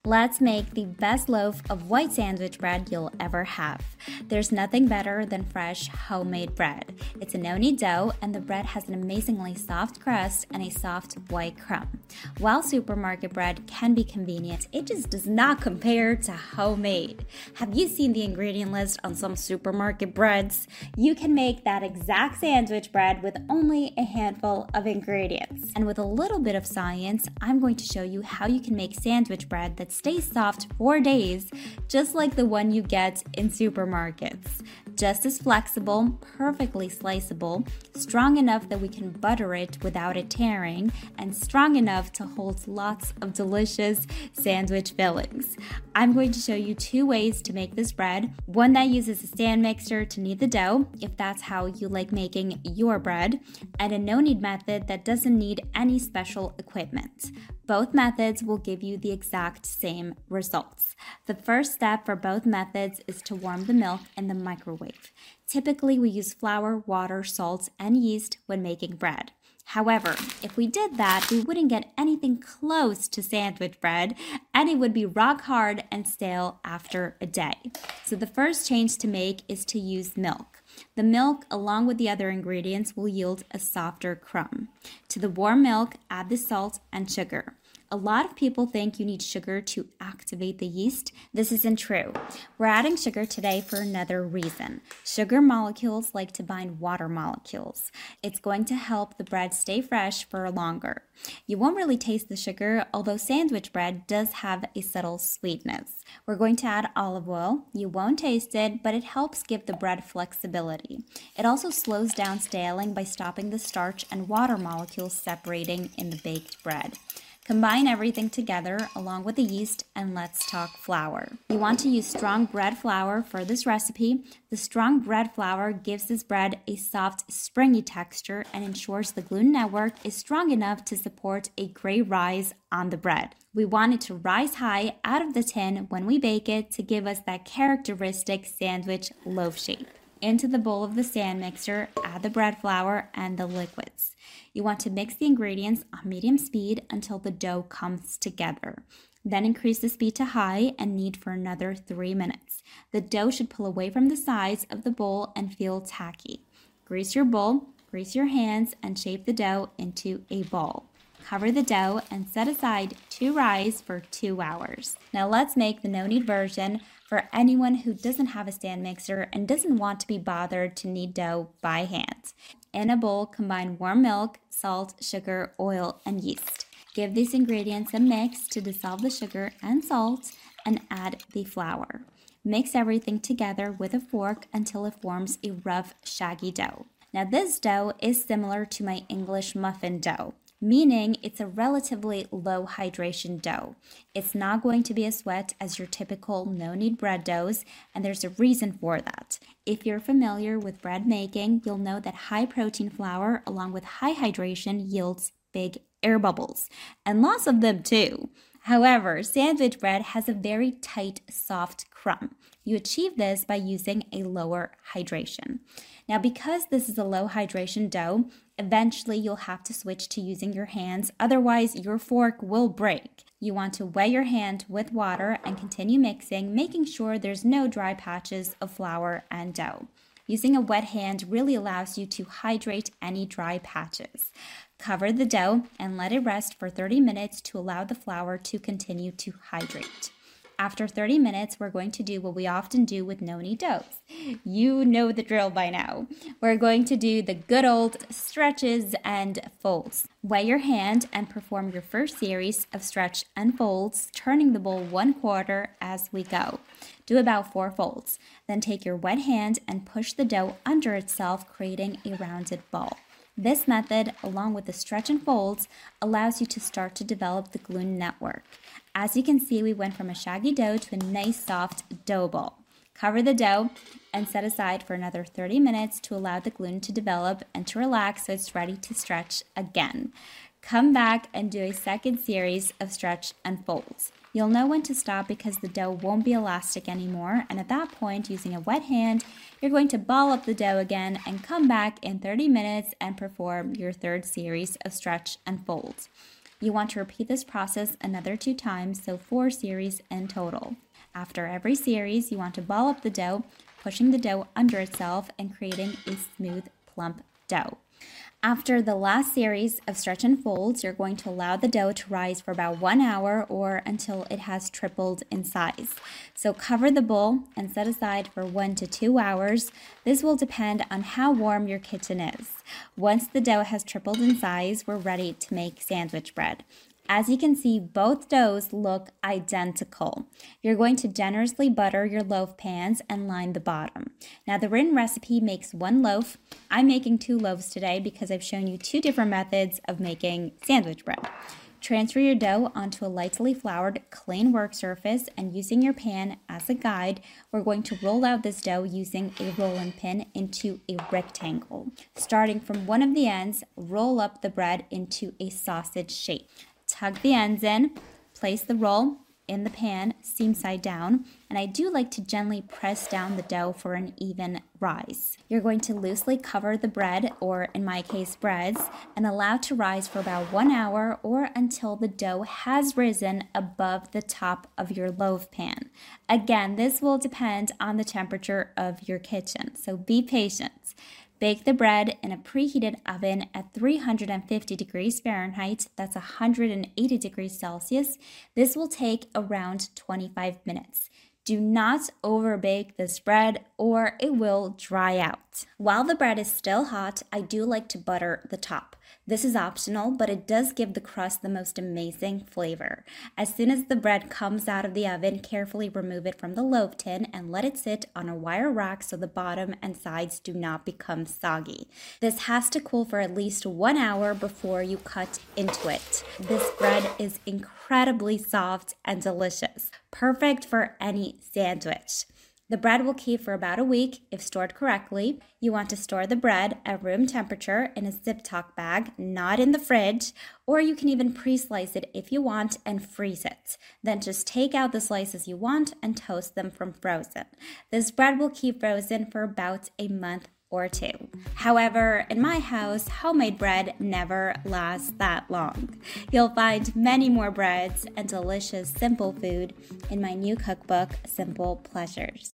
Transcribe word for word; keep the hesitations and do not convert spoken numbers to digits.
Let's make the best loaf of white sandwich bread you'll ever have. There's nothing better than fresh, homemade bread. It's a no-knead dough, and the bread has an amazingly soft crust and a soft white crumb. While supermarket bread can be convenient, it just does not compare to homemade. Have you seen the ingredient list on some supermarket breads? You can make that exact sandwich bread with only a handful of ingredients. And with a little bit of science, I'm going to show you how you can make sandwich bread that's stays soft for days, just like the one you get in supermarkets. Just as flexible, perfectly sliceable, strong enough that we can butter it without it tearing, and strong enough to hold lots of delicious sandwich fillings. I'm going to show you two ways to make this bread. One that uses a stand mixer to knead the dough, if that's how you like making your bread, and a no-knead method that doesn't need any special equipment. Both methods will give you the exact same results. The first step for both methods is to warm the milk in the microwave. Typically, we use flour, water, salt, and yeast when making bread. However, if we did that, we wouldn't get anything close to sandwich bread, and it would be rock hard and stale after a day. So the first change to make is to use milk. The milk, along with the other ingredients, will yield a softer crumb. To the warm milk, add the salt and sugar. A lot of people think you need sugar to activate the yeast. This isn't true. We're adding sugar today for another reason. Sugar molecules like to bind water molecules. It's going to help the bread stay fresh for longer. You won't really taste the sugar, although sandwich bread does have a subtle sweetness. We're going to add olive oil. You won't taste it, but it helps give the bread flexibility. It also slows down staling by stopping the starch and water molecules separating in the baked bread. Combine everything together along with the yeast, and let's talk flour. You want to use strong bread flour for this recipe. The strong bread flour gives this bread a soft, springy texture and ensures the gluten network is strong enough to support a great rise on the bread. We want it to rise high out of the tin when we bake it to give us that characteristic sandwich loaf shape. Into the bowl of the stand mixer, add the bread flour and the liquids. You want to mix the ingredients on medium speed until the dough comes together. Then increase the speed to high and knead for another three minutes. The dough should pull away from the sides of the bowl and feel tacky. Grease your bowl, grease your hands, and shape the dough into a ball. Cover the dough and set aside to rise for two hours. Now let's make the no-knead version for anyone who doesn't have a stand mixer and doesn't want to be bothered to knead dough by hand. In a bowl, combine warm milk, salt, sugar, oil, and yeast. Give these ingredients a mix to dissolve the sugar and salt and add the flour. Mix everything together with a fork until it forms a rough, shaggy dough. Now this dough is similar to my English muffin dough, meaning it's a relatively low hydration dough. It's not going to be as wet as your typical no-knead bread doughs, and there's a reason for that. If you're familiar with bread making, you'll know that high protein flour along with high hydration yields big air bubbles, and lots of them too. However, sandwich bread has a very tight, soft crumb. You achieve this by using a lower hydration. Now, because this is a low hydration dough, eventually you'll have to switch to using your hands, otherwise your fork will break. You want to wet your hand with water and continue mixing, making sure there's no dry patches of flour and dough. Using a wet hand really allows you to hydrate any dry patches. Cover the dough and let it rest for thirty minutes to allow the flour to continue to hydrate. After thirty minutes, we're going to do what we often do with no-knead doughs. You know the drill by now. We're going to do the good old stretches and folds. Wet your hand and perform your first series of stretch and folds, turning the bowl one quarter as we go. Do about four folds. Then take your wet hand and push the dough under itself, creating a rounded ball. This method, along with the stretch and folds, allows you to start to develop the gluten network. As you can see, we went from a shaggy dough to a nice soft dough ball. Cover the dough and set aside for another thirty minutes to allow the gluten to develop and to relax so it's ready to stretch again. Come back and do a second series of stretch and folds. You'll know when to stop because the dough won't be elastic anymore, and at that point, using a wet hand, you're going to ball up the dough again and come back in thirty minutes and perform your third series of stretch and folds. You want to repeat this process another two times, so four series in total. After every series, you want to ball up the dough, pushing the dough under itself and creating a smooth, plump dough. After the last series of stretch and folds, you're going to allow the dough to rise for about one hour or until it has tripled in size. So cover the bowl and set aside for one to two hours. This will depend on how warm your kitchen is. Once the dough has tripled in size, we're ready to make sandwich bread. As you can see, both doughs look identical. You're going to generously butter your loaf pans and line the bottom. Now, the written recipe makes one loaf. I'm making two loaves today because I've shown you two different methods of making sandwich bread. Transfer your dough onto a lightly floured, clean work surface, and using your pan as a guide, we're going to roll out this dough using a rolling pin into a rectangle. Starting from one of the ends, roll up the bread into a sausage shape. Tug the ends in, place the roll in the pan, seam side down, and I do like to gently press down the dough for an even rise. You're going to loosely cover the bread, or in my case breads, and allow to rise for about one hour or until the dough has risen above the top of your loaf pan. Again, this will depend on the temperature of your kitchen, so be patient. Bake the bread in a preheated oven at three hundred fifty degrees Fahrenheit, that's one hundred eighty degrees Celsius. This will take around twenty-five minutes. Do not overbake this bread or it will dry out. While the bread is still hot, I do like to butter the top. This is optional, but it does give the crust the most amazing flavor. As soon as the bread comes out of the oven, carefully remove it from the loaf tin and let it sit on a wire rack so the bottom and sides do not become soggy. This has to cool for at least one hour before you cut into it. This bread is incredibly soft and delicious, perfect for any sandwich. The bread will keep for about a week if stored correctly. You want to store the bread at room temperature in a Ziploc bag, not in the fridge, or you can even pre-slice it if you want and freeze it. Then just take out the slices you want and toast them from frozen. This bread will keep frozen for about a month or two. However, in my house, homemade bread never lasts that long. You'll find many more breads and delicious simple food in my new cookbook, Simple Pleasures.